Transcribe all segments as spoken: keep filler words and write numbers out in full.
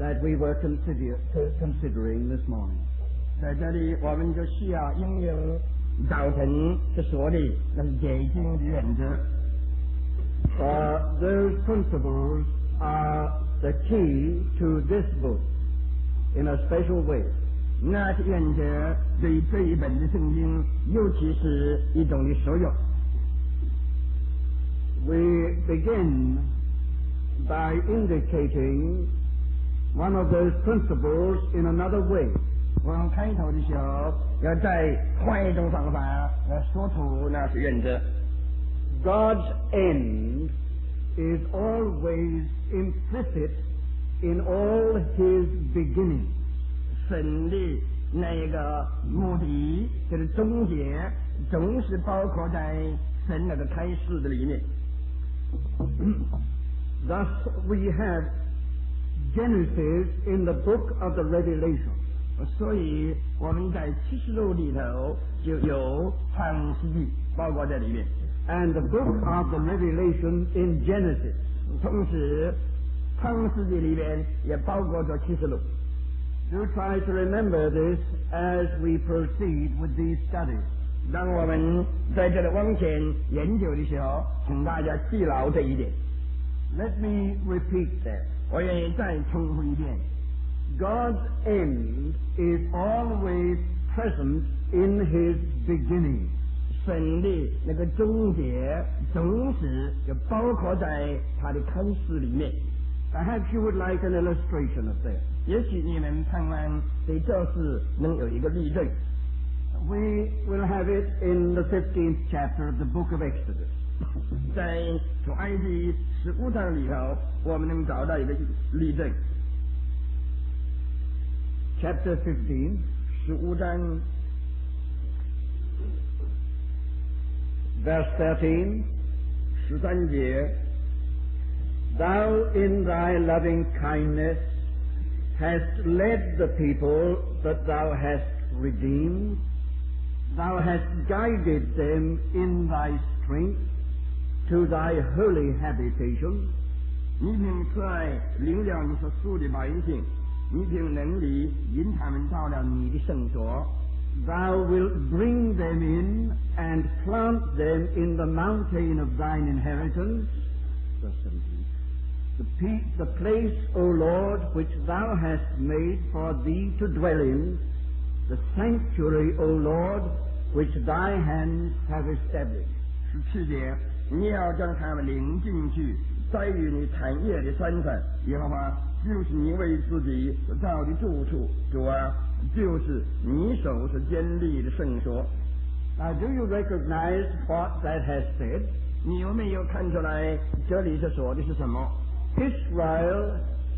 that we were consider, considering this morning. 在这里，我们就需要应用早晨所说的那是解经的原则。 Uh, those principles are the key to this book in a special way. 那些原则对这一本的圣经，尤其是一种的受用。 We begin by indicating one of those principles in another way. 我们开头的时候，要再换一种方法来说出那些原则。 God's end is always implicit in all His beginnings. 神的那一个目的，就是终结，总是包括在神那个开始的里面。 Thus, we have Genesis in the book of the Revelation. 所以我们在启示录里头就有创世纪包括在里面。 And the book of the Revelation in Genesis. 同时，创世纪里边也包括着启示录。 Do try to remember this as we proceed with these studies. 当我们在这里往前研究的时候，请大家记牢这一点。 Let me repeat that. 我愿意再重复一遍。 God's end is always present in His beginning. 神的那个终结总是就包括在他的开始里面。 Perhaps you would like an illustration of that. 也许你们盼望对这事能有一个例证。 We will have it in the fifteenth chapter of the book of Exodus. 在出埃及十五章里头，我们能找到一个例证。 Chapter fifteen, 十五章 verse thirteen, 十三节。 Thou in thy loving kindness hast led the people that thou hast redeemed. Thou hast guided them in thy strength to thy holy habitation. 你凭慈爱领了你所属的百姓，你凭能力引他们到了你的圣所。 Thou wilt bring them in and plant them in the mountain of thine inheritance. Verse seventeen. The, pe- the place, O Lord, which thou hast made for thee to dwell in, the sanctuary, O Lord, which thy hands have established. 十七节，你要将他们领进去，栽于你产业的山上。耶和华就是你为自己所造的住处，主啊，就是你手所建立的圣所。 Now, do you recognize what that has said? 你有没有看出来这里所说的是什么？ Israel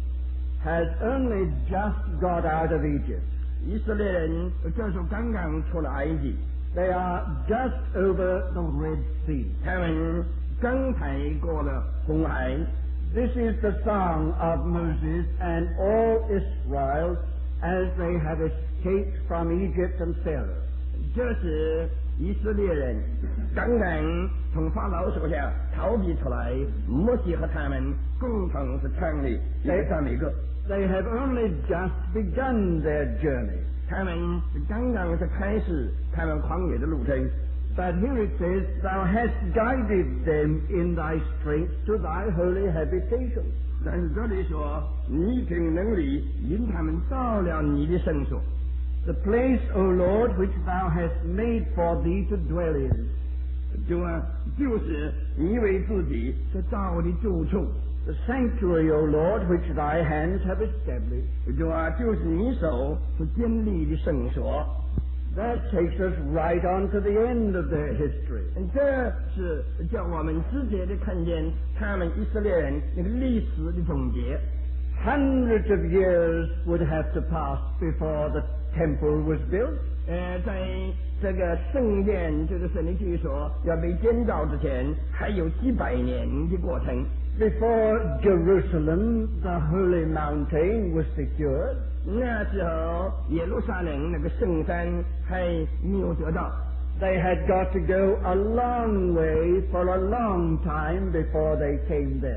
has only just got out of Egypt. 以色列人这时候刚刚出了埃及。 They are just over the Red Sea. 他们刚才过了红海。 This is the song of Moses and all Israel as they have escaped from Egypt and Pharaoh. 这是以色列人刚刚从法老手下逃避出来，摩西和他们共同是唱的一个赞美歌。 They have only just begun their journey. 他们刚刚是开始他们旷野的路程。 But here it says, Thou hast guided them in thy strength to thy holy habitation. 但是这里说，你凭能力引他们到了你的圣所。 The place, O Lord, which thou hast made for thee to dwell in. 主啊，就是你为自己所造的住处。 The sanctuary, O Lord, which thy hands have established. 主啊，就是你手所建立的圣所。 That takes us right on to the end of their history. 这是叫我们直接的看见他们以色列人那个历史的总结。 Hundreds of years would have to pass before the temple was built. 呃，在这个圣殿，这个神的据说要被建造之前，还有几百年的过程。 Before Jerusalem, the holy mountain, was secured. 那时候耶路撒冷那个圣山还没有得到。 They had got to go a long way for a long time before they came there.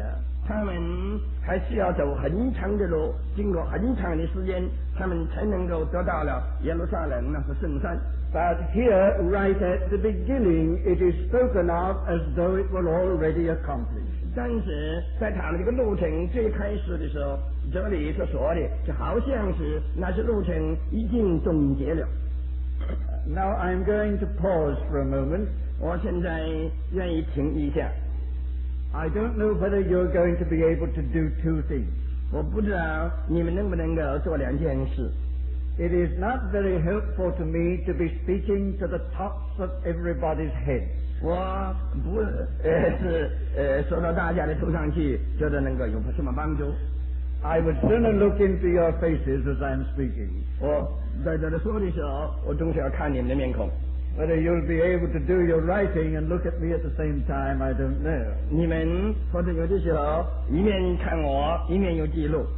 他们还需要走很长的路，经过很长的时间，他们才能够得到了耶路撒冷，那是圣山。 But here, right at the beginning, it is spoken of as though it were already accomplished. 但是在他们这个路程最开始的时候，这里所说的就好像是那些路程已经终结了。 Now I'm going to pause for a moment. 我现在愿意停一下。 I don't know whether you're going to be able to do two things. 我不知道你们能不能够做两件事。 It is not very helpful to me to be speaking to the tops of everybody's head. 我不呃是呃说到大家的头上去，觉得能够有什么帮助。 I would sooner look into your faces as I'm speaking. 我在这里说的时候，我总是要看你们的面孔。 Whether you'll be able to do your writing and look at me at the same time, I don't know. 你们或者有的时候一面看我，一面有记录。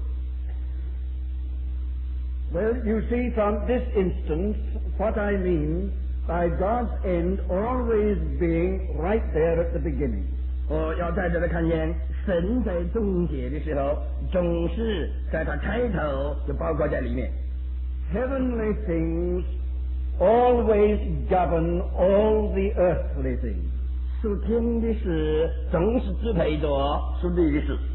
Well, you see from this instance what I mean by God's end always being right there at the beginning. 我要在这里看见神在终结的时候，总是在他开头就包括在里面。 Heavenly things always govern all the earthly things. 属天的事总是支配着属地的事。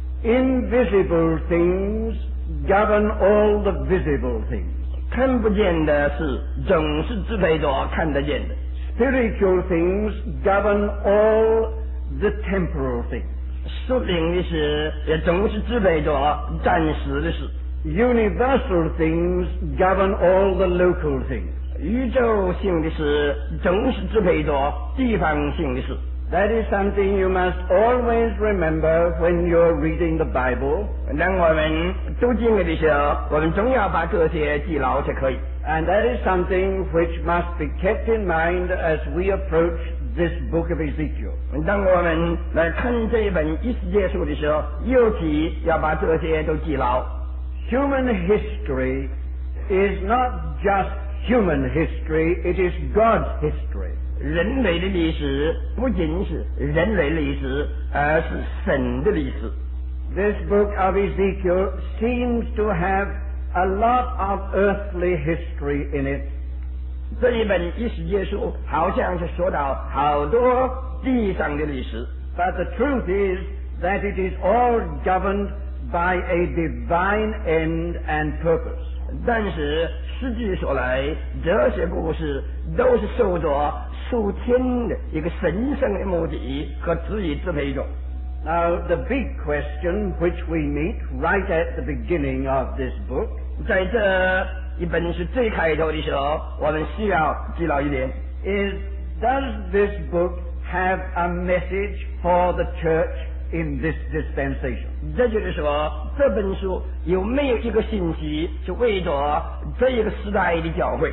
Invisible things govern all the visible things. 看不见的事总是支配着看得见的。 Spiritual things govern all the temporal things. 属灵的事也总是支配着暂时的事。 Universal things govern all the local things. 宇宙性的事总是支配着地方性的事。 That is something you must always remember when you're reading the Bible. 当我们读经的时候，我们总要把这些记牢才可以。 And that is something which must be kept in mind as we approach this book of Ezekiel. 当我们来看这一本以西结书的时候，尤其要把这些都记牢。 Human history is not just human history, it is God's history. 人类的历史不仅是人类历史，而是神的历史。 This book of Ezekiel seems to have a lot of earthly history in it. 这一本以西结书好像是说到好多地上的历史， But the truth is that it is all governed by a divine end and purpose. 但是实际说来，这些故事都是受着属天的一个神圣的目的和旨意支配着。 Now, the big question which we meet right at the beginning of this book 在这一本是最开头的时候，我们需要记牢一点 is, does this book have a message for the church in this dispensation? 这就是说，这本书有没有一个信息是为着这一个时代的教会？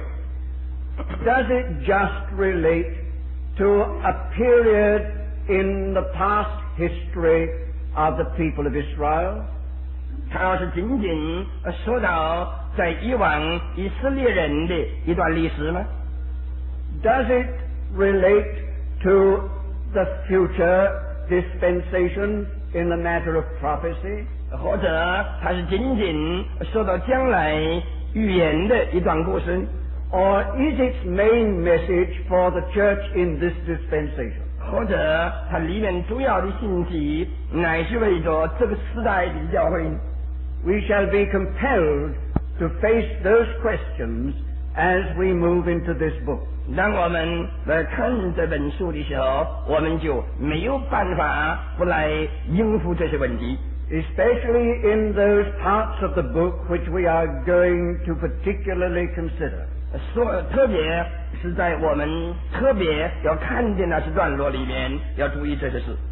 Does it just relate to a period in the past history of the people of Israel? 它是仅仅说到在以往以色列人的一段历史吗？ Does it relate to the future dispensation in the matter of prophecy? 或者它是仅仅说到将来预言的一段故事？ Or is its main message for the church in this dispensation? 或者它里面主要的信息乃是为着这个时代的教会？ We shall be compelled to face those questions as we move into this book. 当我们来看这本书的时候，我们就没有办法不来应付这些问题。 Especially in those parts of the book which we are going to particularly consider. 说特别是在我们特别要看见那些段落里面，要注意这些事。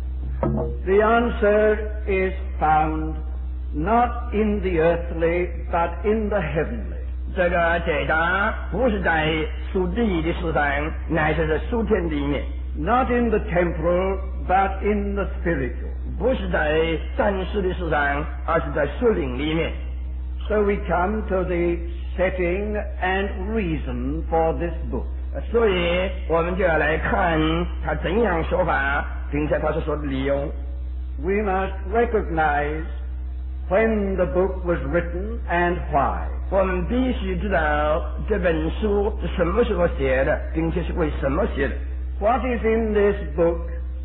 The answer is found not in the earthly, but in the heavenly. 这个解答不是在属地的事上，乃是在属天的一面。 Not in the temporal, but in the spiritual. 不是在暂时的事上，而是在属灵里面。 So we come to the setting and reason for this book. 所以我们就要来看他怎样说法，并且他所说的理由。 we must recognize when the book was written and why. 我们必须知道这本书是什么时候写的，并且是为什么写的。 What is in this book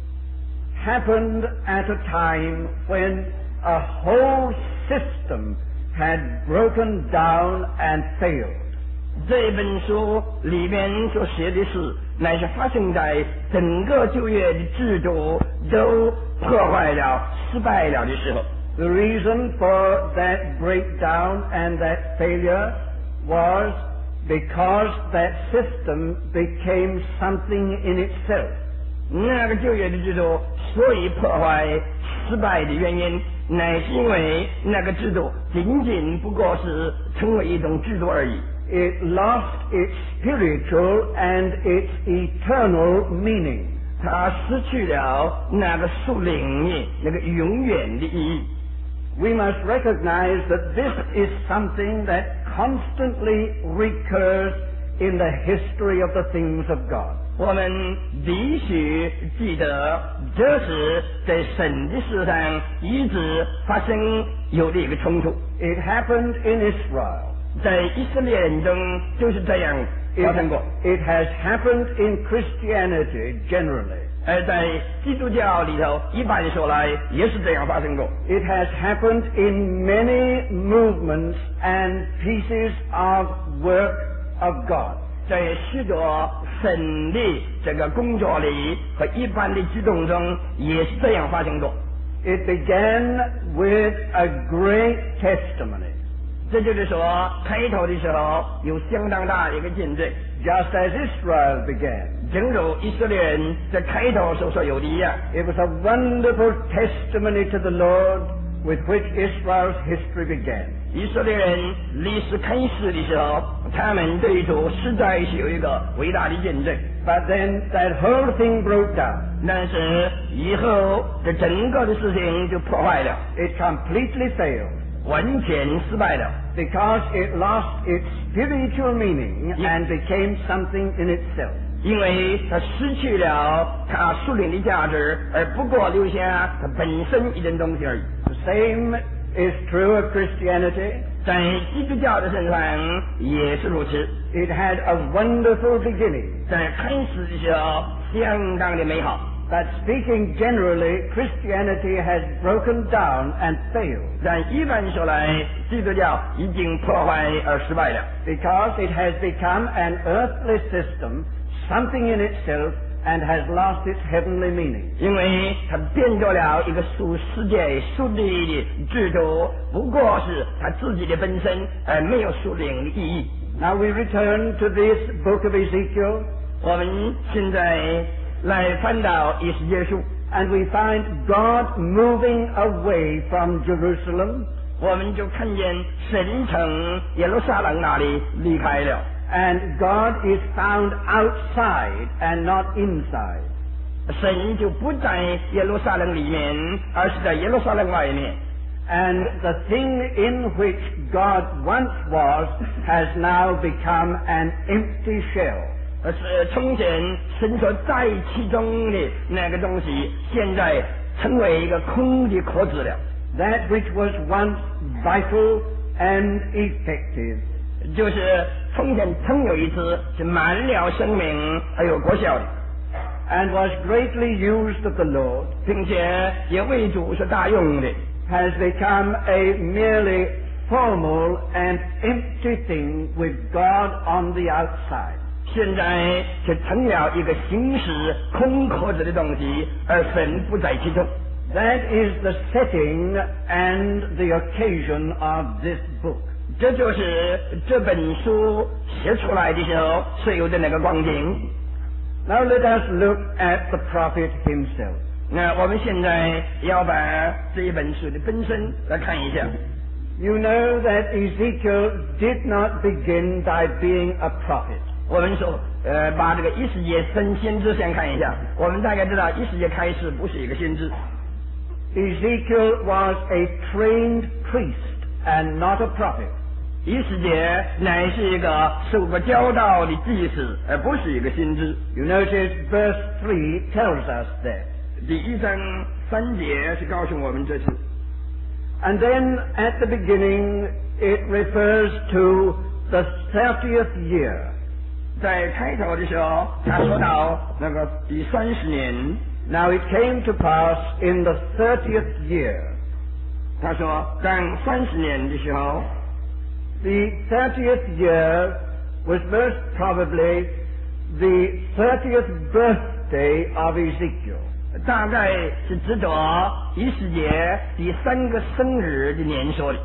happened at a time when a whole system had broken down and failed. 这本书里面所写的事，乃是发生在整个旧约的制度都破坏了、失败了的时候。 The reason for that breakdown and that failure was because that system became something in itself. 那个旧约的制度所以破坏、失败的原因，乃是因为那个制度仅仅不过是成为一种制度而已。 It lost its spiritual and its eternal meaning. 它失去了那个属灵的、那个永远的意义。 We must recognize that this is something that constantly recurs in the history of the things of God. 我们必须记得，这是在神的事上一直发生有的一个冲突。 It happened in Israel. 在以色列人中就是这样发生过。 It, it has happened in Christianity generally. 而在基督教里头，一般说来也是这样发生过。 It has happened in many movements and pieces of work of God. 在许多神的这个工作里和一般的举动中，也是这样发生过。 It began with a great testimony. 这就是说，开头的时候有相当大的一个见证。 Just as Israel began. 正如以色列人在开头所说有的一样。 It was a wonderful testimony to the Lord with which Israel's history began. 以色列人历史开始的时候，他们对主实在是有一个伟大的见证。 But then that whole thing broke down. 但是以后这整个的事情就破坏了。 It completely failed. 完全失败了。 Because it lost its spiritual meaning and became something in itself. 因为它失去了它属灵的价值，而不过留下它本身一件东西而已。 The same is true of Christianity. 在基督教的身上也是如此。 It had a wonderful beginning. 在开始的时候相当的美好。 But speaking generally, Christianity has broken down and failed. 但一般说来，基督教已经破坏而失败了。 Because it has become an earthly system, something in itself, and has lost its heavenly meaning. 因为它变作了一个属世界、属地的制度，不过是它自己的本身，而没有属灵的意义。 Now we return to this book of Ezekiel. 我们现在来翻到以西结书 and we find God moving away from Jerusalem. 我们就看见神从耶路撒冷那里离开了。 And God is found outside and not inside. 神就不在耶路撒冷里面，而是在耶路撒冷外面。 And the thing in which God once was has now become an empty shell. 是从前神所在其中的那个东西，现在成为一个空的壳子了。 That which was once vital and effective. 就是从前曾有一次是满了生命还有果效的。 And was greatly used of the Lord. 并且也为主所大用的。 Has become a merely formal and empty thing with God on the outside. 现在却成了一个形式空壳子的东西，而神不在其中。 That is the setting and the occasion of this book. 这就是这本书写出来的时候所有的那个光景。 Now let us look at the prophet himself. 那我们现在要把这一本书的本身来看一下。 You know that Ezekiel did not begin by being a prophet. 我们说，呃，把这个以斯帖真先知先看一下。我们大概知道，以斯帖开始不是一个先知。 Ezekiel was a trained priest and not a prophet. 以斯帖乃是一个受过教导的祭司，而不是一个先知。 You notice verse three tells us that. 第一章三节是告诉我们这事。 And then at the beginning it refers to the thirtieth year. 在开头的时候，他说到那个第三十年。 Now it came to pass in the thirtieth year. 他说，当三十年的时候 ，the thirtieth year was most probably the thirtieth birthday of Ezekiel. 大概是指着以斯帖第三个生日的年说的。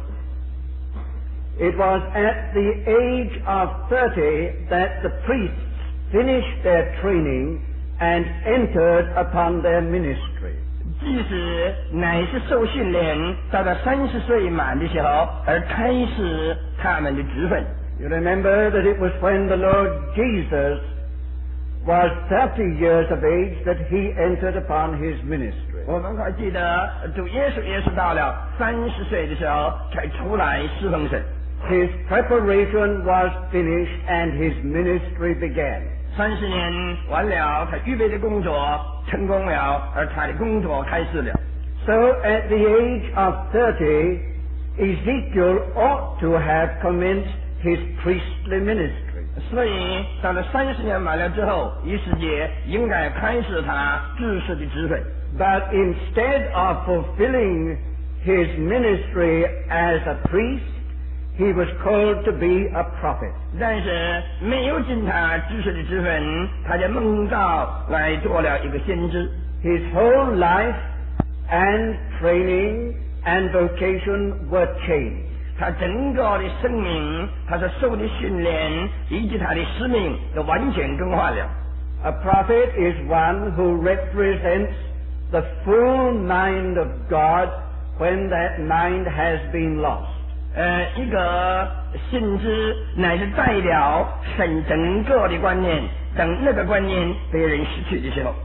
It was at the age of thirty that the priests finished their training and entered upon their ministry. 即使乃是受训练，到了三十岁满的时候，而开始他们的职分。 You remember that it was when the Lord Jesus was thirty years of age that he entered upon his ministry. 我们还记得，主耶稣耶稣到了三十岁的时候才出来侍奉神。 His preparation was finished and his ministry began. 三十年完了，他预备的工作成功了，而他的工作开始了。 So at the age of thirty, Ezekiel ought to have commenced his priestly ministry. 所以到了三十年满了之后，以斯帖应该开始他知识的职分。 But instead of fulfilling his ministry as a priest, he was called to be a prophet. 但是没有尽他知识的职分，他就蒙召来做了一个先知。 His whole life and training and vocation were changed. 他整个的生命，他所受的训练以及他的使命都完全更换了。 A prophet is one who represents the full mind of God when that mind has been lost. 呃，一个先知乃是代表神整个的观念，等那个观念被人失去的时候。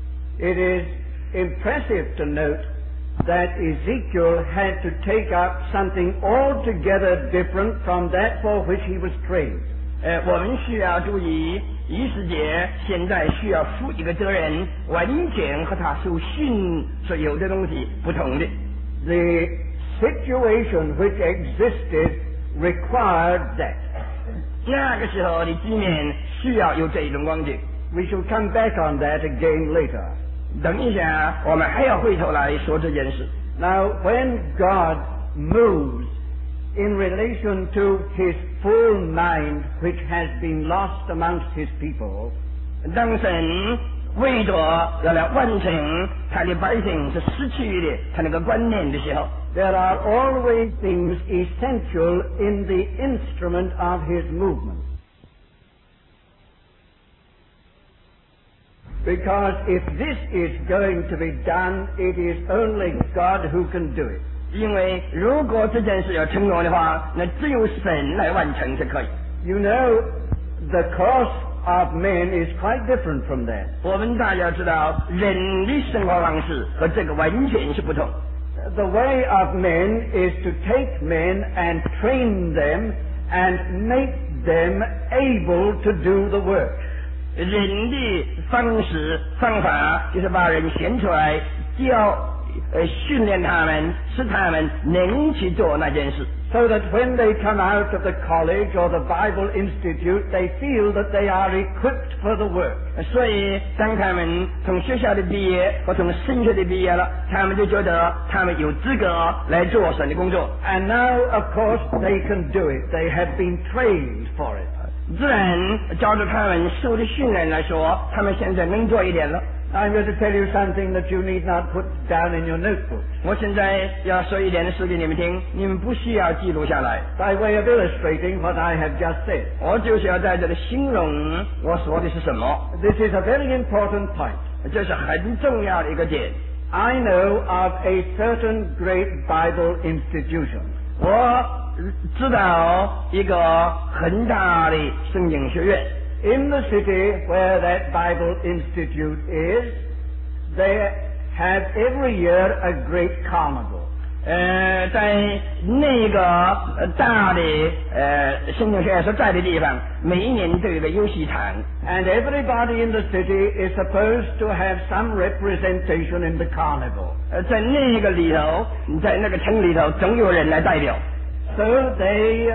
It is impressive to note that Ezekiel had to take up something altogether different from that for which he was trained. 呃，我们需要注意，以斯帖现在需要负一个责任，完全和他受训所有的东西不同的。 The situation which existed required that. 那个时候的局面需要有这种光景。 We shall come back on that again later. 等一下，我们还要回头来说这件事。 Now, when God moves in relation to his full mind, which has been lost amongst his people, 当神为着要来完成他的百姓是失去的他那个观念的时候， there are always things essential in the instrument of his movement. Because if this is going to be done, it is only God who can do it. 因为如果这件事要成功的话，那只有神来完成才可以。 You know, the course of men is quite different from that. 我们大家知道，人的生活方式和这个完全是不同。 The way of men is to take men and train them and make them able to do the work. 人的方式方法就是把人选出来，教呃训练他们，使他们能去做那件事。 So that when they come out of the college or the Bible Institute, they feel that they are equipped for the work. 所以，当他们从学校的毕业或从神学的毕业了，他们就觉得他们有资格来做神的工作。 And now, of course, they can do it. They have been trained for it. 自然，照着他们受的训练来说，他们现在能做一点了。 I'm going to tell you something that you need not put down in your notebook. 我现在要说一点的事给你们听，你们不需要记录下来。 By way of illustrating what I have just said. 我就是要在这里形容我说的是什么。 This is a very important point. 这是很重要的一个点。 I know of a certain great Bible institution. 我知道一个很大的圣经学院。 In the city where that Bible Institute is, they have every year a great carnival. 呃，在那个呃大的呃圣经学院所在的地方，每一年都有个游戏场 and everybody in the city is supposed to have some representation in the carnival. 呃，在那个里头，在那个城里头，总有人来代表， So they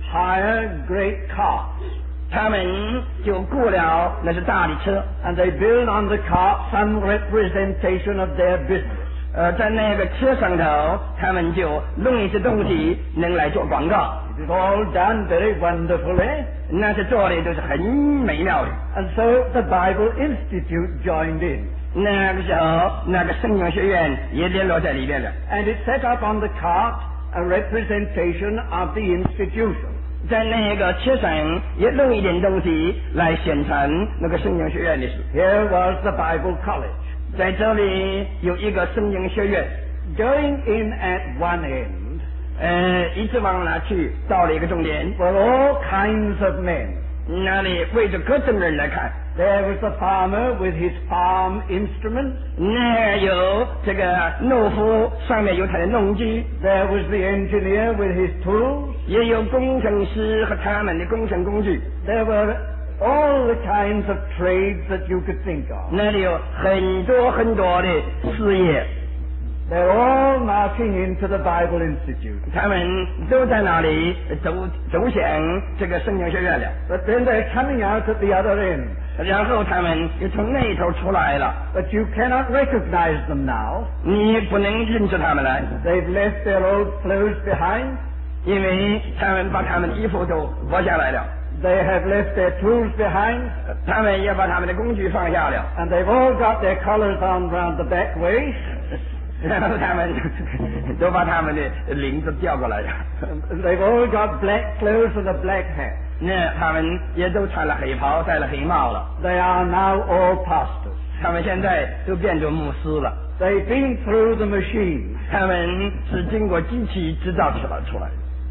hire great carts, 他们就雇了那是大的车， and they build on the cart some representation of their business. 呃，在那个车上头，他们就弄一些东西，能来做广告。 It is all done very wonderfully. 那是做的都是很美妙的。 And so the Bible Institute joined in. 那个时候，那个圣经学院也联络在里面了。 And it set up on the cart a representation of the institution. 在那个车上也弄一点东西来宣传那个圣经学院的事。 Here was the Bible College. 在这里有一个圣经学院， Going in at one end 呃，一直往那去，到了一个终点， were all kinds of men. 那里围着各种人来看。 There was the farmer with his farm instruments. 那有这个农夫，上面有他的农机， There was the engineer with his tools. 也有工程师和他们的工程工具。 There were all the kinds of trades that you could think of. 那里有很多很多的事业， They're all marching into the Bible Institute. 他们都在那里走走向这个圣经学院了。 But then they're coming out at the other end. 然后他们又从那头出来了， But you cannot recognize them now. 你不能认出他们来， They've left their old clothes behind. 因为他们把他们的衣服都剥下来了， They have left their tools behind. 他们也把他们的工具放下了， And they've all got their collars on round the back waist. 然后他们都把他们的领子调过来了， They've all got black clothes and a black hat. 那他们也都穿了黑袍，戴了黑帽了， They are now all pastors. 他们现在都变成牧师了， They've been through the machine. 他们是经过机器制造出来出来的。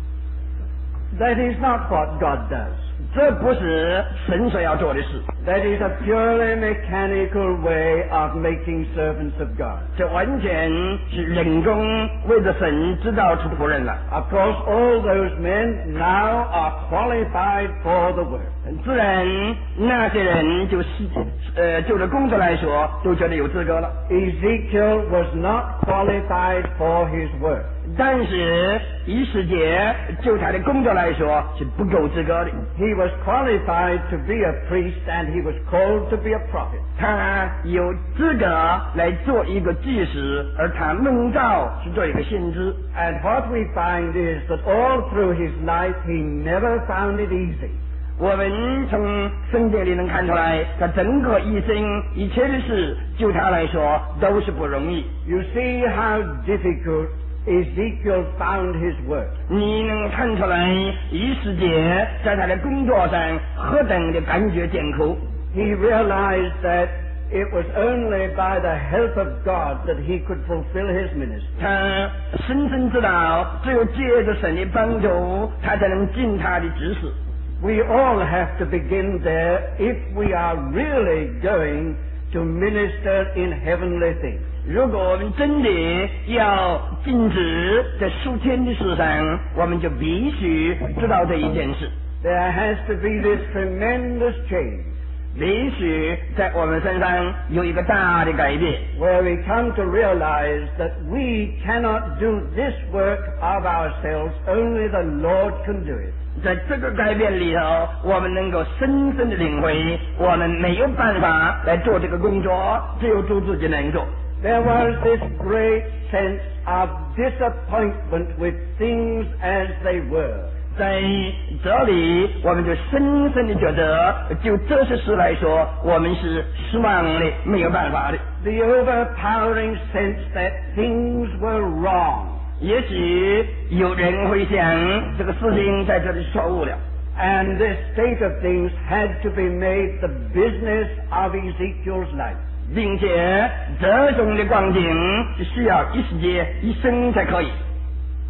That is not what God does. 这不是神所要做的事， That is a purely mechanical way of making servants of God. 这完全是人工为着神制造出仆人来。 Of course, all those men now are qualified for the work. 自然那些人就是呃，就着工作来说，都觉得有资格了。 Ezekiel was not qualified for his work. 但是以世界就他的工作来说是不够资格的。 He was qualified to be a priest and he was called to be a prophet. 他有资格来做一个祭司，而他蒙召是做一个先知。 And what we find is that all through his life he never found it easy. 我们从圣经里能看出来，他整个一生一切的事，就他来说都是不容易。 You see how difficult Ezekiel found his work. 你能看出来，以世界在他的工作上何等的感觉艰苦。 He realized that it was only by the help of God that he could fulfill his ministry. 他深深知道，只有借着神的帮助，他才能尽他的职事。 We all have to begin there if we are really going to minister in heavenly things. 如果我们真的要禁止在属天的事上，我们就必须知道这一件事， There has to be this tremendous change 必须在我们身上有一个大的改变， where we come to realize that we cannot do this work of ourselves, only the Lord can do it. 在这个改变里头，我们能够深深的领会，我们没有办法来做这个工作，只有主自己能做。 There was this great sense of disappointment with things as they were. 在这里，我们就深深的觉得，就这些事来说，我们是失望的，没有办法的。 The overpowering sense that things were wrong. 也许有人会想，这个事情在这里错误了。 And this state of things had to be made the business of Ezekiel's life. 并且这种的光景是需要一时间一生才可以。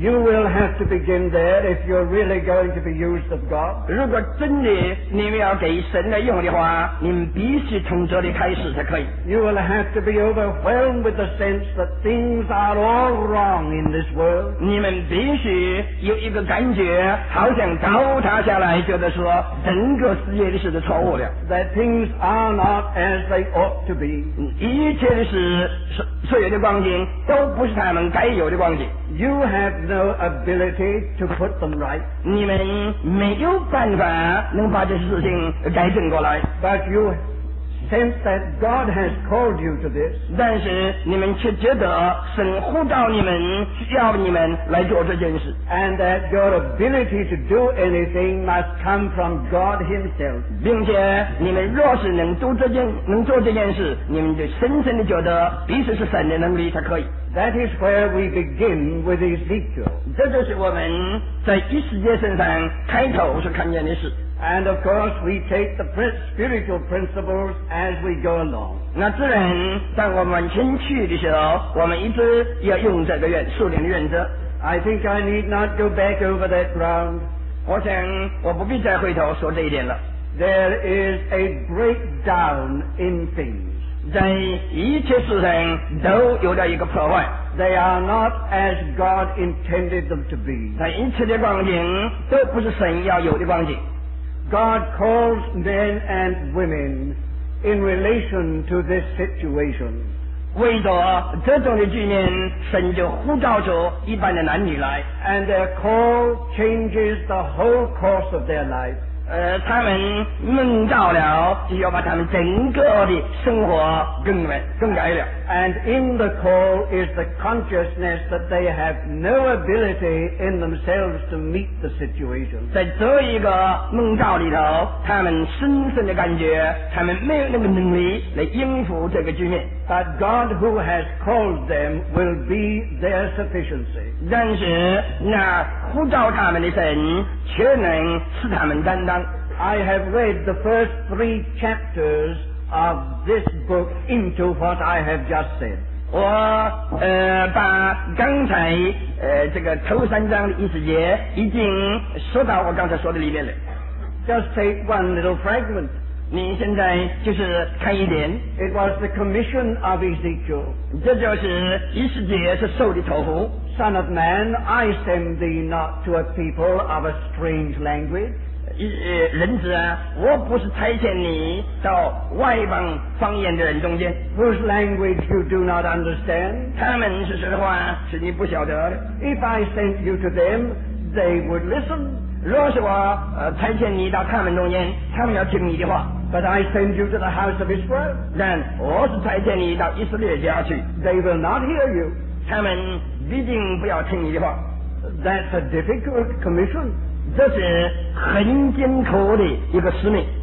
You will have to begin there if you're really going to be used of God. 如果真的你们要给神来用的话，你们必须从这里开始才可以。 You will have to be overwhelmed with the sense that things are all wrong in this world. 你们必须有一个感觉，好像倒塌下来，觉得说整个世界的事都错误了。 That things are not as they ought to be. 一切的事，所有的光景都不是他们该有的光景。 You have no ability to put them right. 你们没有办法能把这事情改正过来。 But you sense that God has called you to this. 但是你们却觉得神呼召你们，需要你们来做这件事。 And that your ability to do anything must come from God Himself. 并且你们若是能做这件能做这件事，你们就深深的觉得必须是神的能力才可以。 That is where we begin with Ezekiel. 这就是我们在以斯帖身上开头所看见的事。 And of course we take the spiritual principles as we go along. 那自然当我们往前去的时候，我们一直要用这个原属灵的原则。 I think I need not go back over that ground. 我想我不必再回头说这一点了。 There is a breakdown in things. 在一切事上都有了一个破坏。 They are not as God intended them to be. 在一切的光景都不是神要有的光景。 God calls men and women in relation to this situation. 为着这种的局面，神就呼召出一般的男女来。 And their call changes the whole course of their life. 呃，他们蒙召了，就要把他们整个的生活更改更改了。 And in the call is the consciousness that they have no ability in themselves to meet the situation. 在这一个蒙召里头，他们深深的感觉，他们没有那个能力来应付这个局面。 But God who has called them will be their sufficiency. 但是那呼召他们的神却能使他们担当。 I have read the first three chapters of this book into what I have just said. 我呃把刚才呃这个头三章的意思节已经说到我刚才说的里面了。 Just take one little fragment. 你现在就是看一点。 It was the commission of Ezekiel. 这就是以斯帖是受的托付。 Son of man, I send thee not to a people of a strange language. 人子啊，我不是差遣你到外邦方言的人中间 ，whose language you do not understand. 他们是说的话是你不晓得的。 If I sent you to them, they would listen. 若是我呃差遣你到他们中间，他们要听你的话。 But I send you to the house of Israel. 但我是差遣你到以色列家去。 They will not hear you. 他们必定不要听你的话。 That's a difficult commission. 这是很艰苦的一个使命。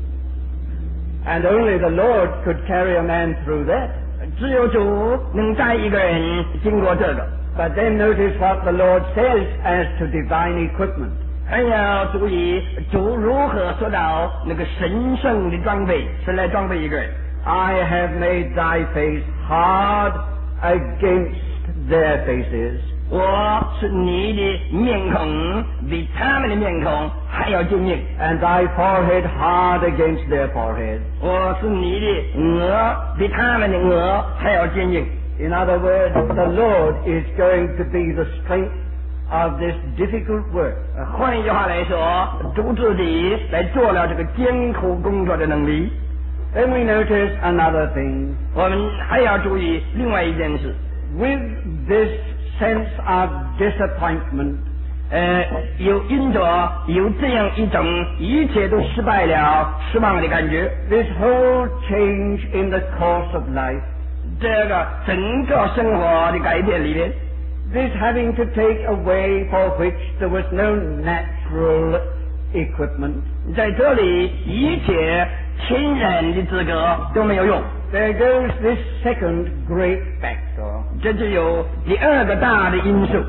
And only the Lord could carry a man through that. 只有主能带一个人经过这个。 But then notice what the Lord says as to divine equipment. 还要注意主如何说到那个神圣的装备，神来装备一个人。 I have made thy face hard against their faces. 我是你的面孔比他们的面孔还要坚硬 ，and thy forehead hard against their forehead. 我是你的额比他们的额还要坚硬。 In other words, the Lord is going to be the strength of this difficult work. 换一句话来说，主自己来做了这个艰苦工作的能力。 Then we notice another thing. 我们还要注意另外一件事。 With this sense of disappointment, 呃，有因着有这样一种一切都失败了、失望的感觉。 this whole change in the course of life, 这个整个生活的改变里面 this having to take a way for which there was no natural equipment, 在这里一切天然的资格都没有用。 there goes this second great factor. 这就有第二个大的因素。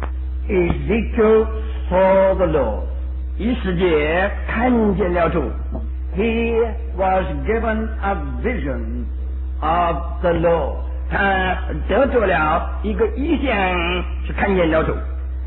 Ezekiel saw the Lord. 以斯帖看见了主。 He was given a vision of the Lord. 他得着了一个意象，是看见了主。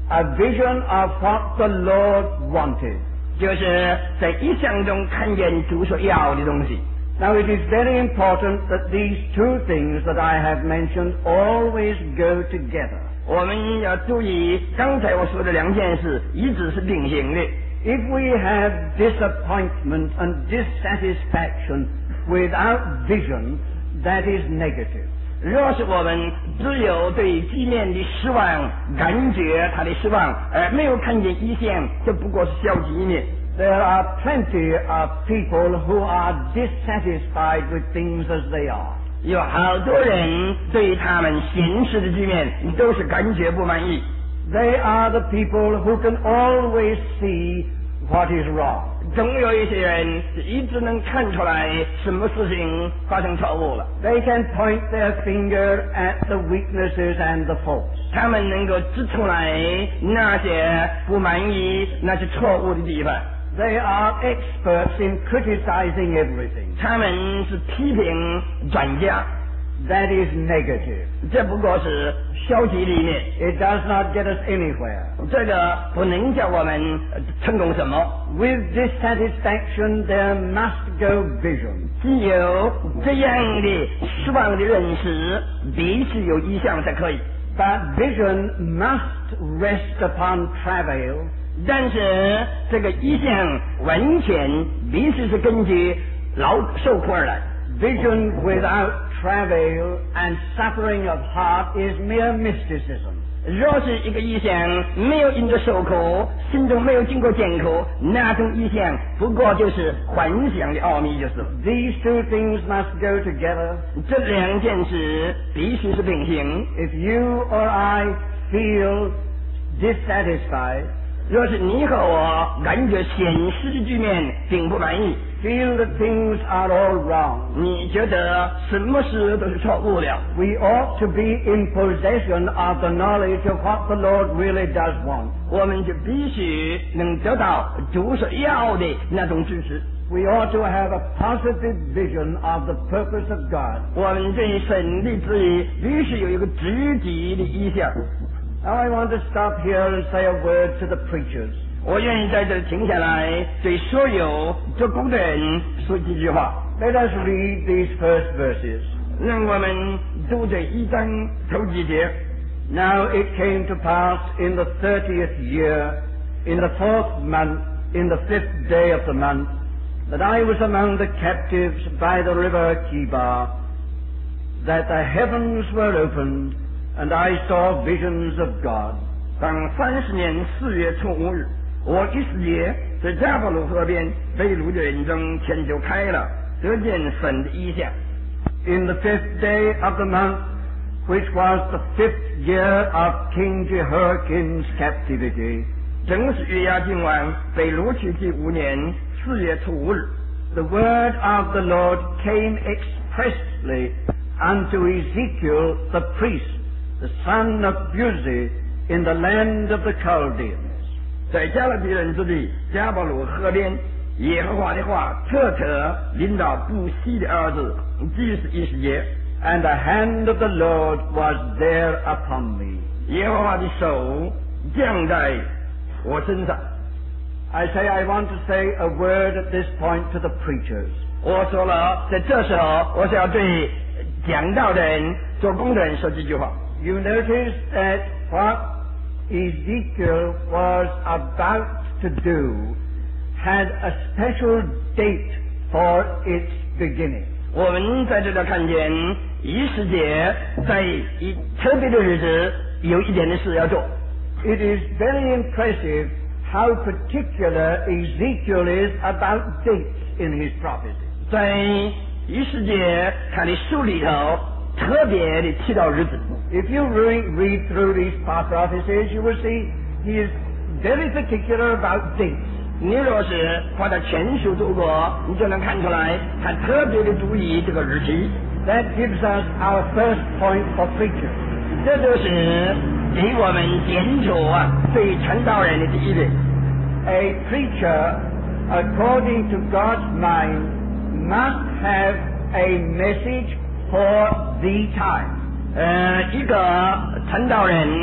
a vision of what the Lord wanted. 就是在异象中看见主所要的东西。 Now it is very important that these two things that I have mentioned always go together. 我们要注意刚才我说的两件事一直是并行的。 If we have disappointment and dissatisfaction without vision, that is negative. 若是我们只有对地面的失望感觉他的失望，而没有看见异象，这不过是消极一面。 There are plenty of people who are dissatisfied with things as they are. 有好多人对他们现实的局面都是感觉不满意。 They are the people who can always see what is wrong. 总有一些人一直能看出来什么事情发生错误了。 They can point their finger at the weaknesses and the faults. 他们能够指出来那些不满意、那些错误的地方。 They are experts in criticizing everything. 他们是批评专家。 That is negative. 这不过是消极的一面。 It does not get us anywhere. 这个不能叫我们成功什么。 With dissatisfaction, there must go vision. 只有这样的失望的认识，必须有意向才可以。 But vision must rest upon travail. 但是这个意向完全必须是根据劳受苦而来。 Vision without travail and suffering of heart is mere mysticism. 若是一个意象没有因着受苦，心中没有经过艰苦，那种意象不过就是幻想的奥秘就是了。 These two things must go together. 这两件事必须是并行。 If you or I feel dissatisfied, 若是你和我感觉现实的局面并不满意， feel that things are all wrong, 你觉得什么事都是错误了， we ought to be in possession of the knowledge of what the Lord really does want. 我们就必须能得到主所要的那种支持。 We ought to have a positive vision of the purpose of God. 我们对神的旨意必须有一个积极的意向。 Now I want to stop here and say a word to the preachers. 我愿意在这停下来，对所有做工的人说几句话。 Let us read these first verses. 让我们读这一章头几节。 Now it came to pass in the thirtieth year, in the fourth month, in the fifth day of the month, that I was among the captives by the river Chebar, that the heavens were opened, and I saw visions of God. 当三十年四月初五日，我一时节在加伯鲁河边被掳的人中天就开了，得见神的异象。 In the fifth day of the month, which was the fifth year of King Jehoiakim's captivity, 正是约雅敬王被掳去第五年四月初五日， the word of the Lord came expressly unto Ezekiel the priest, the son of Buzi, in the land of the Chaldeans. 在加勒底人之地加伯鲁河边，耶和华的话特特临到布西的儿子，即是以斯结。 And the hand of the Lord was there upon me. 耶和华的手降在我身上。 I say I want to say a word at this point to the preachers. 我说了，在这时候，我是要对讲道的人、做工的人说几句话。 You notice that what Ezekiel was about to do had a special date for its beginning. 我们在这里看见以斯结在一特别的日子有一点的事要做。 It is very impressive how particular Ezekiel is about dates in his prophecy. 在以斯结他的书里头特别的提到日子。 If you read, read through these prophecies, you will see he is very particular about dates. 你若是把他全书读过，你就能看出来，他特别的注意这个日期。 That gives us our first point for preachers. 这就是给我们检处啊，对传道人的第一点。 A preacher, according to God's mind, must have a message for the time. 呃，一个传道人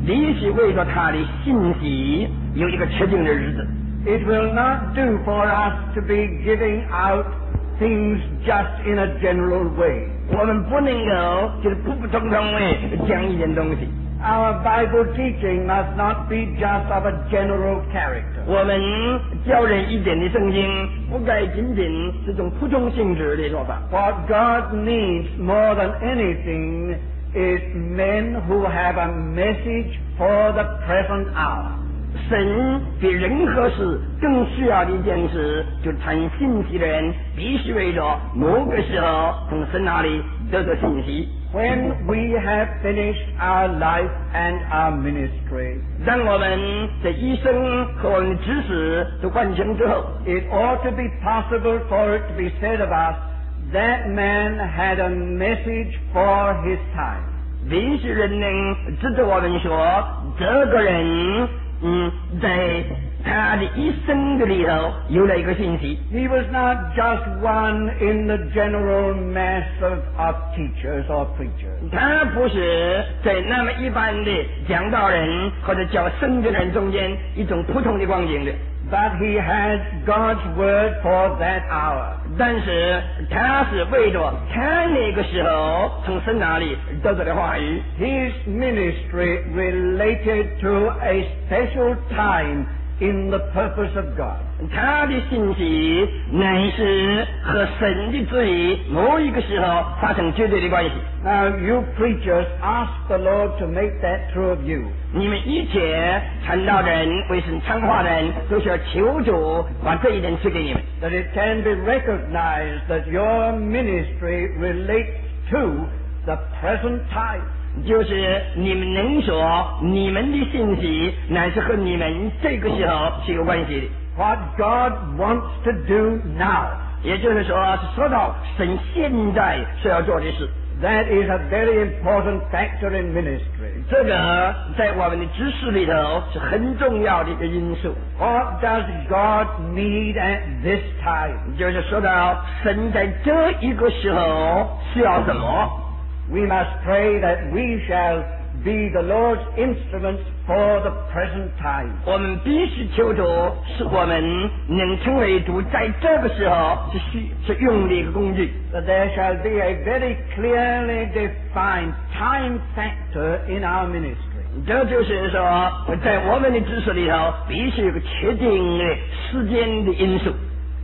必须为着他的信息有一个确定的日子。 It will not do for us to be giving out things just in a general way. 我们不能够就是普普通通的讲一件东西。 Our Bible teaching must not be just of a general character. 我们教人一点的圣经，不该仅仅是种普通性质的说法。 What God needs more than anything is men who have a message for the present hour. 神比任何事更需要的一件事，就是传信息的人必须为着某个时候从神那里得到信息。 When we have finished our life and our ministry, 当我们的一生和我们的知识都完成之后， it ought to be possible for it to be said of us, that man had a message for his time. 必须人能值得我们说，这个人嗯，在他的一生的里头有了一个信息。 He was not just one in the general mass of, of teachers or preachers. 他不是在那么一般的讲道人或者教圣经的人中间一种普通的光景的。 But he had God's word for that hour. 但是他是为着他那个时候从神那里得到的话语。 His ministry related to a special time in the purpose of God. 他的信息乃是和神的旨意某一个时候发生绝对的关系。 Now you preachers ask the Lord to make that true of you. 你们一切传道人、为神传话的人，都需要求主把这一点赐给你们。 That it can be recognized that your ministry relates to the present time. 就是你们能说你们的信息乃是和你们这个时候是有关系的。 What God wants to do now. 也就是说，是说到神现在所要做的事。 That is a very important factor in ministry. 这个在我们的知识里头是很重要的一个因素。 What does God need at this time? 就是说到神在这一个时候需要什么。 We must pray that we shall be the Lord's instruments for the present time. 我们必须求主，使我们能成为主在这个时候是需是用的一个工具。 That there shall be a very clearly defined time factor in our ministry. 这就是说，在我们的知识里头，必须有个确定的时间的因素。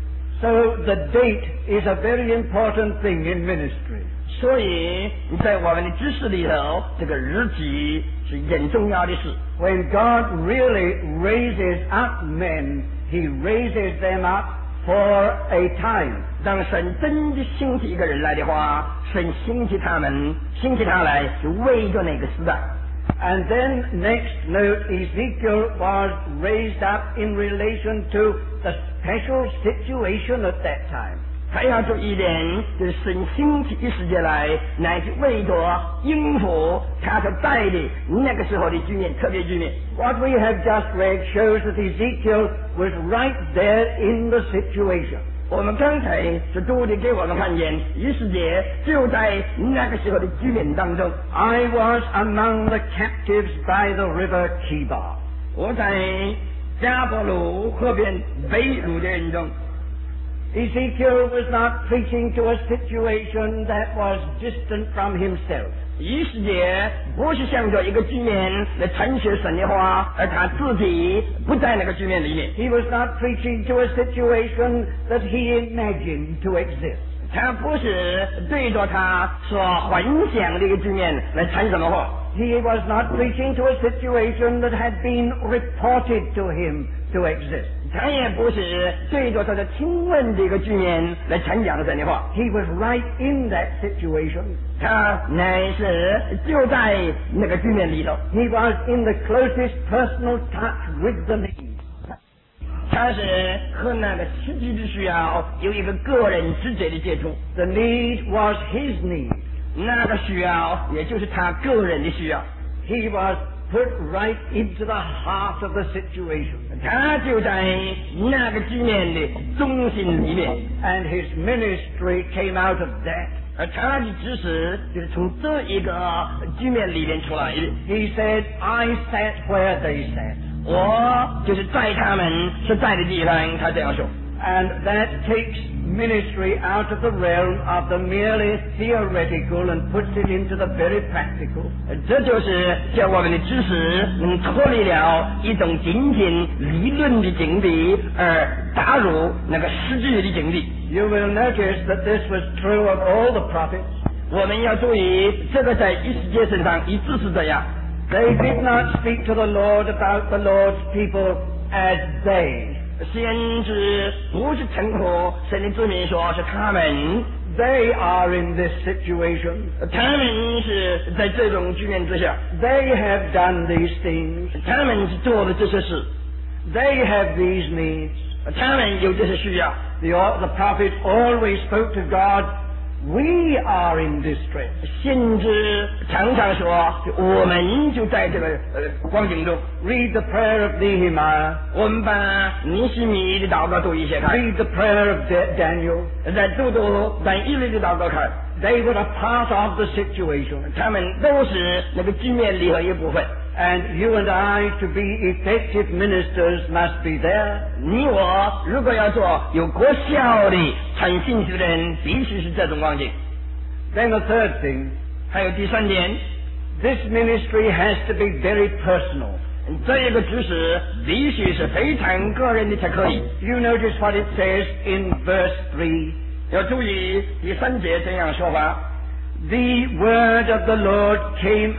So the date is a very important thing in ministry. 所以在我们的知识里头，这个日期是一件重要的事。 When God really raises up men, He raises them up for a time. 当神真的兴起一个人来的话，神兴起他们，兴起他来是为着那个时代。 And then next note, Ezekiel was raised up in relation to the special situation at that time. 还要注意一点，就是神兴起一世界来，乃是为着应付他所带的那个时候的局面，特别局面。 What we have just read shows that Ezekiel was right there in the situation. 我们刚才是读的给我们看见，一世界就在那个时候的局面当中。 I was among the captives by the river Kibar. 我在加伯鲁河边被掳的人中。 Ezekiel was not preaching to a situation that was distant from himself. 以世界不是向着一个局面来传学神的话，而他自己不在那个局面里面。 He was not preaching to a situation that he imagined to exist. 他不是对着他所幻想的一个局面来传什么话。 He was not preaching to a situation that had been reported to him to exist. 他也不是对着他的听闻的一个局面来传讲神的话。 He was right in that situation. 他乃是就在那个局面里头。 He was in the closest personal touch with the need. 他是和那个实际的需要有一个个人直接的接触。 The need was his need. 那个需要也就是他个人的需要。 He was put right into the heart of the situation. 他就在那个局面的中心里面。 And his ministry came out of that. 而他的指示就是从这一个局面里面出来的。 He said, I sat where they sat. 我就是在他们所在的地方，他这样说。 And that takes ministry out of the realm of the merely theoretical and puts it into the very practical. 这就是叫我们的知识能脱离了一种仅仅理论的境地，而打入那个实质的境地。 You will notice that this was true of all the prophets. 我们要注意，这个在以斯帖身上一直是这样。 They did not speak to the Lord about the Lord's people as they. 先知不是称呼神的子民说是他们 They are in this situation. 他们是在这种局面之下 They have done these things. 他们是做了这些事 They have these needs. 他们有这些需要 The, the prophet always spoke to God, we are in distress. 先知常常说我们就在这个呃光景中 Read the prayer of Nehemiah. 我们把尼希米的祷告读一些看 Read the prayer of Da- Daniel. 再读读但以理的祷告看 They were a part of the situation. 他们都是那个局面里的一部分 And you and I, to be effective ministers, must be there. 你我如果要做有国效的传信息的人，必须是这种光景。 Then the third thing, 还有第三点， this ministry has to be very personal. 这一个知识必须是非常个人的才可以。 You notice what it says in verse three. 要注意第三节这样说法 The word of the Lord came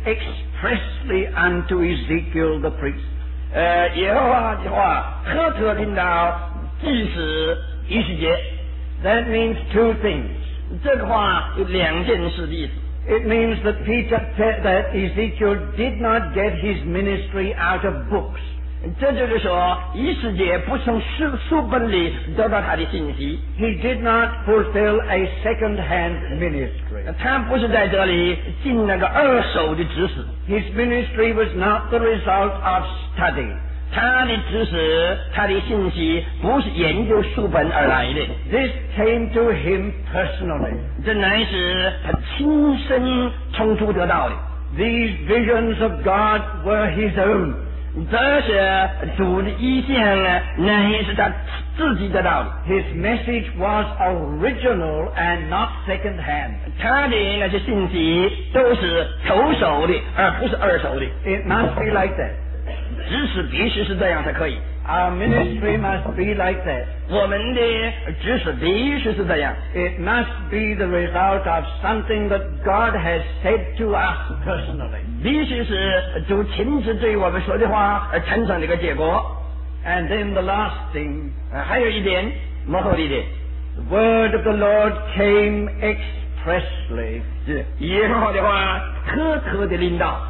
expressly unto Ezekiel the priest. 呃，耶和华的话特特听到祭司以西结， That means two things. 这个话有两件事的意思。 It means that Peter said that Ezekiel did not get his ministry out of books. 这就是说，以西结不从书书本里得到他的信息， He did not fulfill a second-hand ministry. 他不是在这里进那个二手的知识， His ministry was not the result of study. 他的知识，他的信息不是研究书本而来的， This came to him personally. 这乃是他亲身冲出得到的。 These visions of God were his own. 这是主的意向啊，乃是他自己得到的。 His message was original and not second-hand. 他的那些信息都是头手的，而不是二手的。 It must be like that. 知识必须是这样才可以。 Our ministry must be like that. 我们的知识必须是这样。 It must be the result of something that God has said to us personally. 必须是主亲自对我们说的话而产生的一个结果。 And then the last thing, 呃还有一点，幕后的一点， the word of the Lord came expressly. 是耶和华的话特特的领导。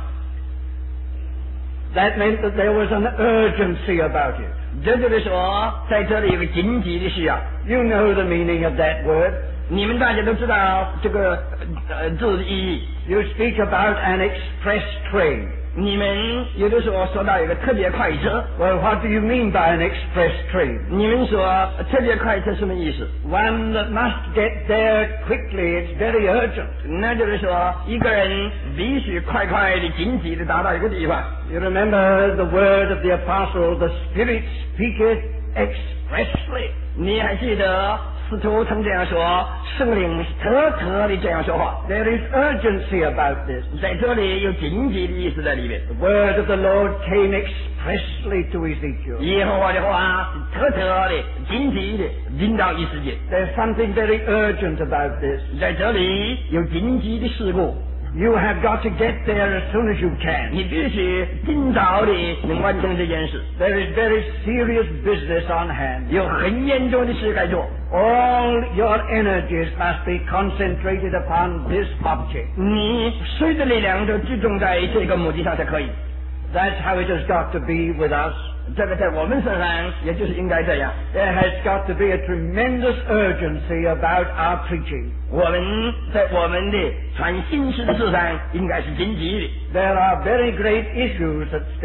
That meant that there was an urgency about it. 这就是说，在这里有个紧急的需要。 You know the meaning of that word. 你们大家都知道这个呃字的意义。 You speak about an express train. 你们有的时候说到一个特别快车， Well, what do you mean by an express train? 你们说特别快车什么意思？ One that must get there quickly. It's very urgent. 那就是说，一个人必须快快的、紧急的达到一个地方。 You remember the word of the apostle, the Spirit speaketh expressly. 你还记得使徒曾这样说，圣灵特特的这样说话。 There is urgency about this. 在这里有紧急的意思在里面。 The word of the Lord came expressly to Ezekiel. 耶和华的话是特特的、紧急的领导一世界。 There's something very urgent about this. 在这里有紧急的事故。 You have got to get there as soon as you can. 你必须尽早的能完成这件事。 There is very serious business on hand. 有很严重的事该做。 All your energies must be concentrated upon this object. 你所有的力量都集中在这个目的上才可以。 That's how it has got to be with us. 这个在我们身上也就是应该这样。 There has got to be a tremendous urgency about our preaching. 我们在我们的传信息的事上应该是紧急的。 There are very great issues at stake.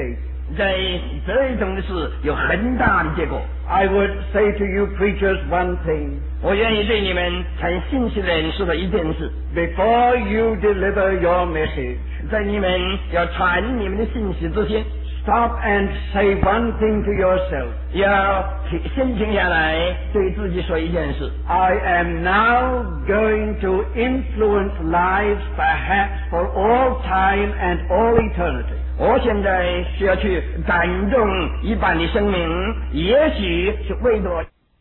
在这种的事有很大的结果。 I would say to you preachers one thing. 我愿意对你们传信息的人说的一件事。 Before you deliver your message, 在你们要传你们的信息之前 stop and say one thing to yourself. 要先停下来对自己说一件事。 I am now going to influence lives perhaps for all time and all eternity. 我现在需要去感动一般的生命，也许是为了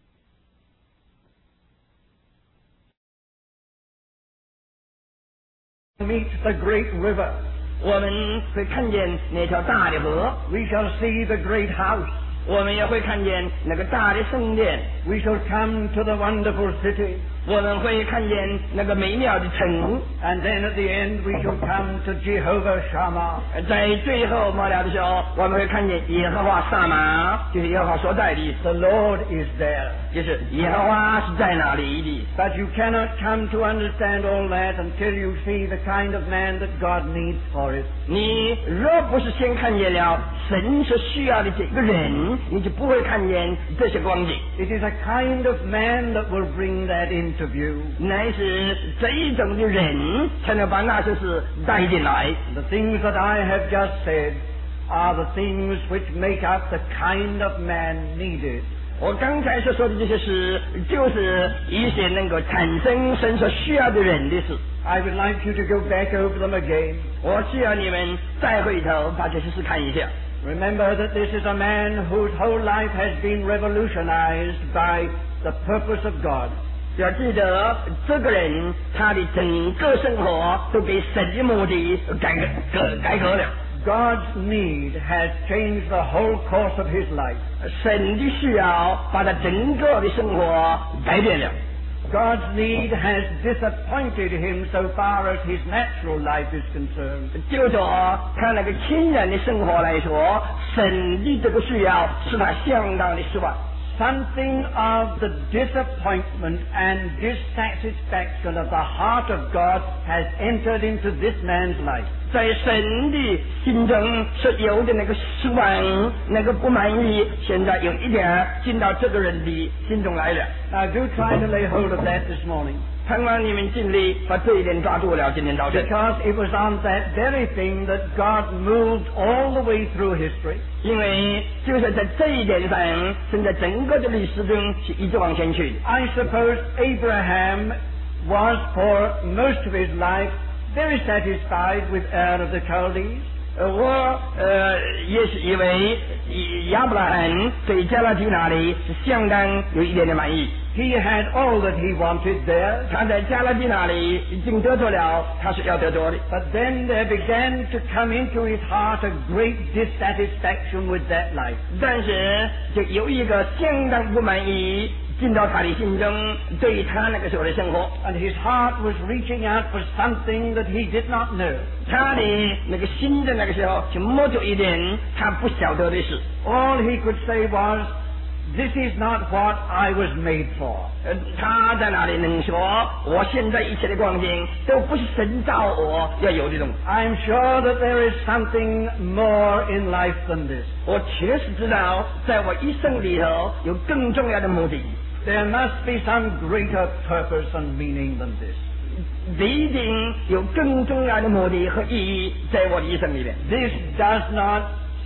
meet the great river. 我们会看见那条大的河， We shall see the great house. 我们也会看见那个大的圣殿， We shall come to the wonderful city. 我们会看见那个美妙的城， And then at the end we shall come to Jehovah Shammah. 在最后末了的时候，我们会看见耶和华撒玛，就是耶和华所在的意思， The Lord is there. 就是耶和华是在哪里的。 But you cannot come to understand all that until you see the kind of man that God needs for it. 你若不是先看见了神所需要的这个人，你就不会看见这些光景。 It is a kind of man that will bring that into view. 乃是这一种的人才能把那些事带进来。 The things that I have just said are the things which make up the kind of man needed. 我刚才所说的这些事，就是一些能够产生神所需要的人的事。 I would like you to go back over them again. 我需要你们再回头把这些事看一下。 Remember that this is a man whose whole life has been revolutionized by the purpose of God. 要记得，这个人他的整个生活都被神的目的改革改改革了。 God's need has changed the whole course of his life. 神的需要把他整个的生活改变了。 God's need has disappointed him so far as his natural life is concerned. 就说他那个亲人的生活来说，神的这个需要使他相当的失望。 Something of the disappointment and dissatisfaction of the heart of God has entered into this man's life. 在神的心中是有的那个失望，那个不满意，现在有一点进到这个人的心中来了。 Now do try to lay hold of that this morning. 盼望你们尽力把这一点抓住了，今天早晨。 Because it was on that very thing that God moved all the way through history. 因为就是在这一点上，神在整个的历史中是一直往前去的。 I suppose Abraham was for most of his life very satisfied with Ur of the Chaldees. 呃，我呃也是以为亚伯拉罕对加拉底那里是相当有一点的满意。 He had all that he wanted there. 他在加拉底那里已经得着了他是要得着的。 But then there began to come into his heart a great dissatisfaction with that life. 但是就有一个相当不满意进到他的心中，对他那个时候的生活， And his heart was reaching out for something that he did not know. 他的那个心的那个时候就摸着一点他不晓得的事。 All he could say was, this is not what I was made for. 呃，他在那里能说，我现在一切的光景都不是神造我要有这种。 I'm sure that there is something more in life than this. 我确实知道，在我一生里头有更重要的目的。 There must be some greater purpose and meaning than this. 一定有更重要的目的和意义在我的一生里面。 This does not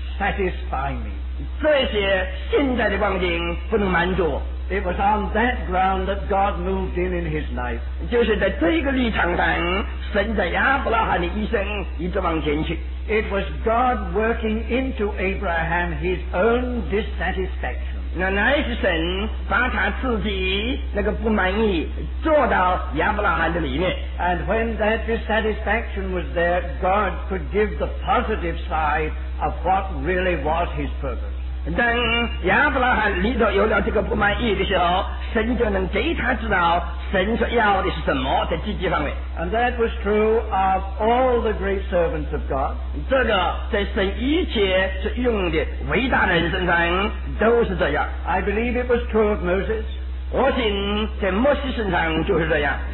satisfy me. 这些现在的光景不能满足我。 It was on that ground that God moved in in his life. 就是在这个立场上，神在亚伯拉罕的一生一直往前去。 It was God working into Abraham his own dissatisfaction. 那乃是神把他自己那个不满意做到亚伯拉罕的里面。 And when that dissatisfaction was there, God could give the positive side of what really was his purpose. 当亚伯拉罕里头有了这个不满意的时候，神就能给他知道神所要的是什么，在积极方面。 And that was true of all the great servants of God. 这个在神一切所用的伟大的人身上都是这样。 I believe it was true of Moses. 我信在摩西身上就是这样。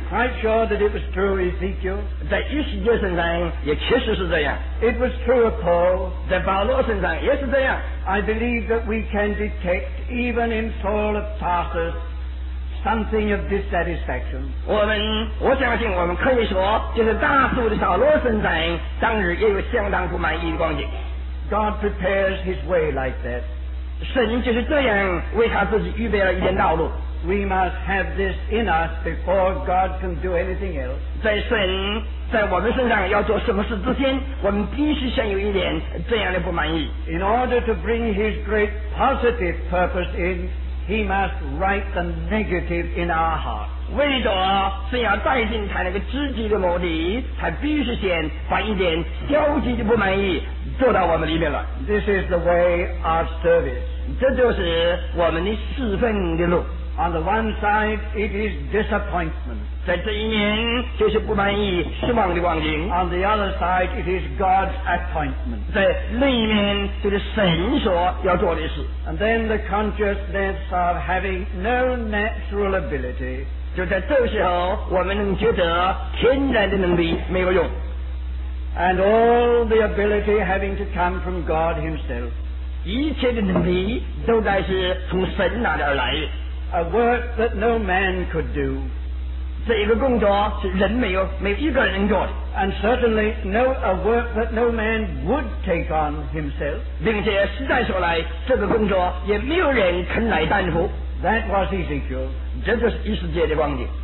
quite sure that it was true of Ezekiel. 在以西结身上也确实是这样， It was true of Paul. 在保罗身上也是这样。 I believe that we can detect, even in Saul of Tarsus, something of dissatisfaction. 我们我相信我们可以说，就是大数的扫罗身上当日也有相当不满意的光景。 God prepares his way like that. 神就是这样为他自己预备了一条道路。 We must have this in us before God can do anything else. 在神在我们身上要做什么事之前，我们必须先有一点这样的不满意。 In order to bring his great positive purpose in, he must write the negative in our heart. 为着是要带进他那个积极的目的，他必须先把一点消极的不满意做到我们里面来。 This is the way of service. 这就是我们的侍奉的路。 On the one side, it is disappointment. 在这一面就是不满意、失望的光景； On the other side, it is God's appointment. 在另一面就是神所要做的事。 And then the consciousness of having no natural ability. 就在这个时候，我们能觉得天然的能力没有用， And all the ability having to come from God himself. 一切的能力都该是从神那里而来的。 A work that no man could do. 这一个工作是人没有没有一个人能做的， And certainly no a work that no man would take on himself. 并且实在说来，这个工作也没有人肯来担负。 That was Ezekiel. 这就是一世界的光景。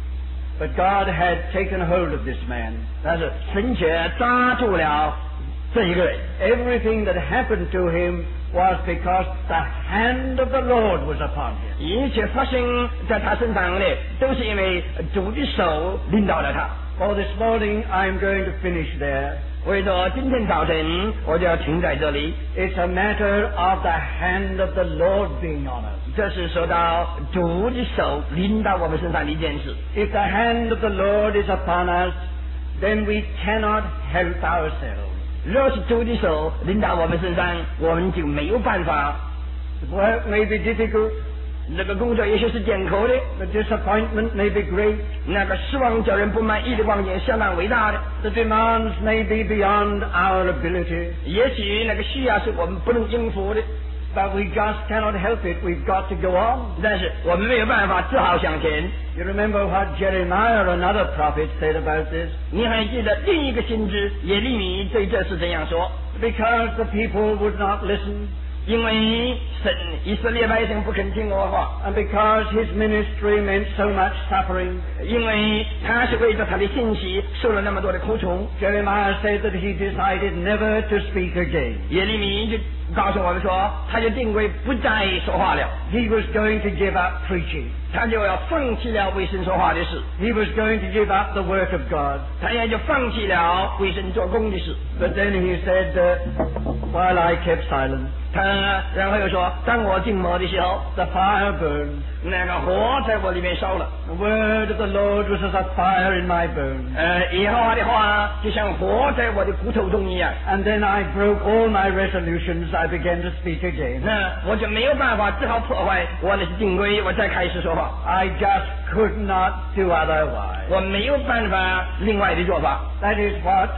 But God had taken hold of this man. 但是神却抓住了这一个人。 Everything that happened to him was because the hand of the Lord was upon him. 一切发生在他身上的，都是因为主的手领导了他。 For this morning, I'm going to finish there. 为着今天早晨，我就要停在这里。 It's a matter of the hand of the Lord being on us. 这是说到主的手领导我们身上的一件事。 If the hand of the Lord is upon us, then we cannot help ourselves. 若是主的手领导我们身上，我们就没有办法。 The work may be difficult, 这个工作也许是艰苦的， the disappointment may be great, 那个失望叫人不满意的光景相当伟大的， the demands may be beyond our ability, 也许那个需要是我们不能应付的， but we just cannot help it. We've got to go on. 但是我们没有办法，只好向前。 You remember what Jeremiah, another prophet, said about this? 你还记得另一个先知耶利米对这事怎样说？ Because the people would not listen, 因为神以色列百姓不肯听我话， and because his ministry meant so much suffering, 因为他是为着他的信息受了那么多的苦楚。 Jeremiah said that he decided never to speak again. 耶利米就告诉我们说，他就定规不再说话了， He was going to give up preaching. 他就要放弃了为神说话的事， He was going to give up the work of God. 他也就放弃了为神做工的事。 But then he said, uh, while I kept silent, 他然后又说，当我静默的时候， the fire burned. 那个火在我里面烧了。 The word of the Lord was as a fire in my bones. 呃，耶和华的话就像火在我的骨头中一样。 And then I broke all my resolutions. I began to speak again. 那我就没有办法，只好破坏我的定规，我再开始说话。 I just could not do otherwise. 我没有办法另外的做法。 That is what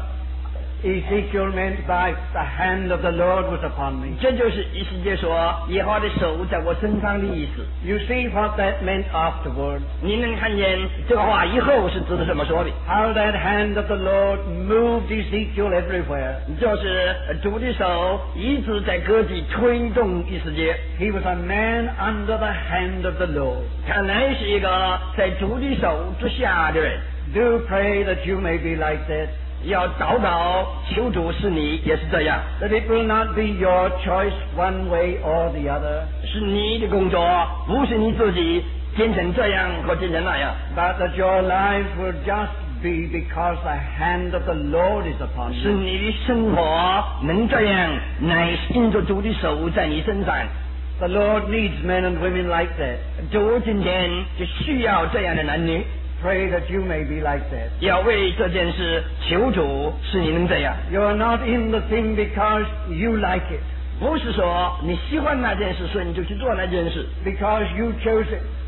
Ezekiel meant by the hand of the Lord was upon me. 这就是以西结说耶和华的手在我身上的意思。 You see what that meant afterward. 你能看见这个话以后是指的什么说的？ How that hand of the Lord moved Ezekiel everywhere. 就是主的手一直在各地推动以西结。 He was a man under the hand of the Lord. 他乃是一个在主的手之下的人。 Do pray that you may be like that. 要祷告求主使你也是这样， That it will not be your choice one way or the other, 是你的工作，不是你自己变成这样或变成那样， but that your life will just be because the hand of the Lord is upon 是 you. 你的生活能这样，乃是因着主的手在你身上。 The Lord needs men and women like that. 主今天就需要这样的男女， Pray that you may be like that. 要为这件事求主，使你能这样。 You are not in the thing because you like it, 不是说你喜欢那件事，所以你就去做那件事； because you chose it.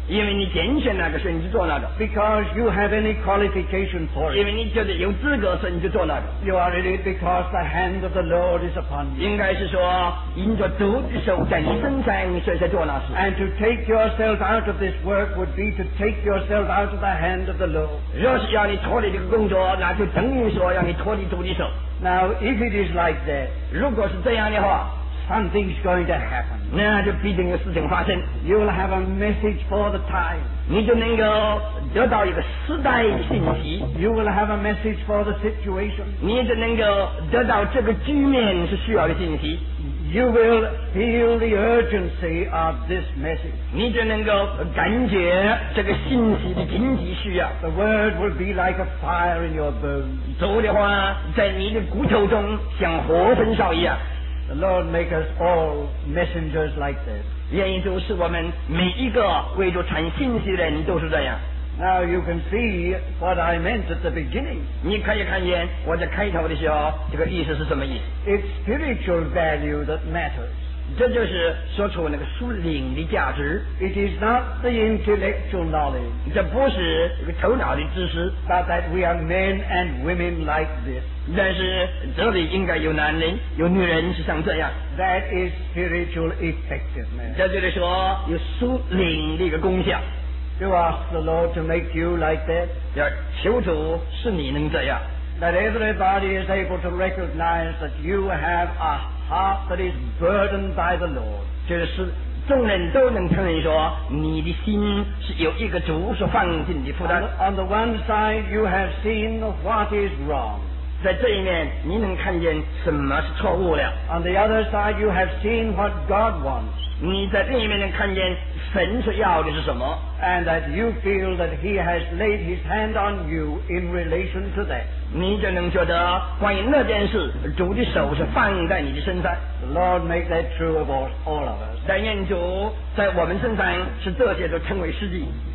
因为你拣选那个，所以你就做那个。 Because you have any qualification for 因 it. 为你觉得有资格，所以你就做那个。 You are in it because the hand of the Lord is upon you. 应该是说，因着主的手在你身上，所以才做那事。 And to take yourself out of this work would be to take yourself out of the hand of the Lord. 若是要你脱离这个工作，那就等于说要你脱离主的手。 Now, if it is like that, 如果是这样的话， something's going to happen. 那就必定有事情发生。 You'll have a message for the time. 你就能够得到一个时代的信息， You will have a message for the situation. 你就能够得到这个局面是需要的信息， You will feel the urgency of this message. 你就能够感觉这个信息的紧急需要。 The word will be like a fire in your bones. 主的话在你的骨头中像火焚烧一样。 The Lord make us all messengers like that. 愿主使我们每一个为主传信息的人都是这样。 Now you can see what I meant at the beginning. 你可以看见我在开头的时候这个意思是什么意思？ It's spiritual value that matters. 这就是说出那个属灵的价值。 It is not the intellectual knowledge, 这不是这个头脑的知识， but that we are men and women like this. 但是这里应该有男人有女人是像这样。 That is spiritual effectiveness. 这就是说有属灵的一个功效。 To ask the Lord to make you like that, 要求主使你能这样， that everybody is able to recognize that you have a heart that is burdened by the Lord. 就是众人都能承认说，你的心是有一个主所放进的负 On 担。 the, on the one side, you have seen what is wrong. 在这一面，你能看见什么是错误了； On the other side, you have seen what God wants. 你在另一面能看见神所要的是什么， And that you feel that He has laid His hand on you in relation to that. 你就能觉得关于那件事，主的手是放在你的身上。 The Lord make that true of all, all of us. 但愿主在我们身上使这些都成为实际。